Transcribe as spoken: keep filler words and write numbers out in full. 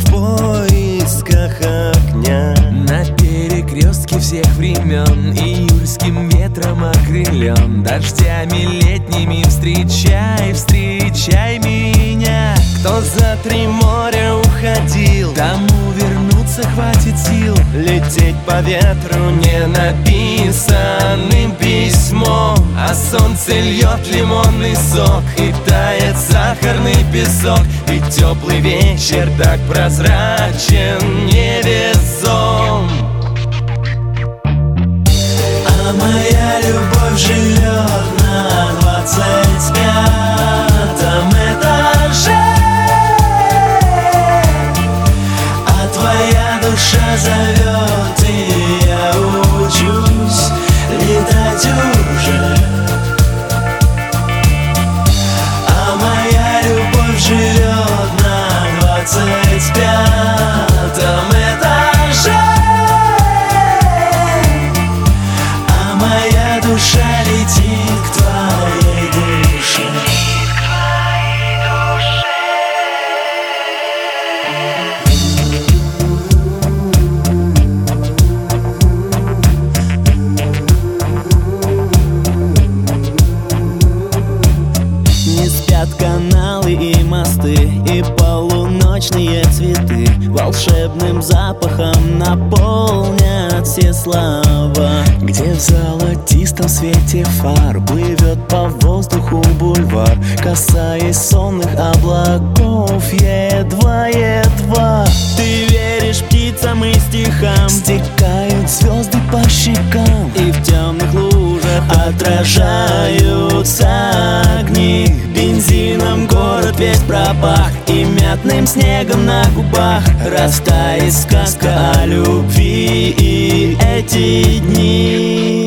в поисках огня. На перекрестке всех времен, июльским ветром окрылен, дождями летними встречай, встречай меня. Кто за три моря уходил, тому вернуться хватит сил. лететь по ветру не написанным письмом, а солнце льет лимонный сок и тает сахарный песок. И теплый вечер так прозрачен невесом. А моя любовь живет на двадцать пятом этаже, а твоя душа зовет, и я учусь летать уже. А моя любовь живет на двадцать пятом этаже, а моя душа летит к твоей душе. Не спят каналы и мосты, и полуночные цветы волшебным запахом наполнят все слова. Где в золотистом свете фар плывет по воздуху бульвар, касаясь сонных облаков едва-едва. Ты веришь птицам и стихам, стекают звезды по щекам, и в темных лужах отражаются огни. Бензином город весь пропах, и мятным снегом на губах растает сказка о любви и эти дни.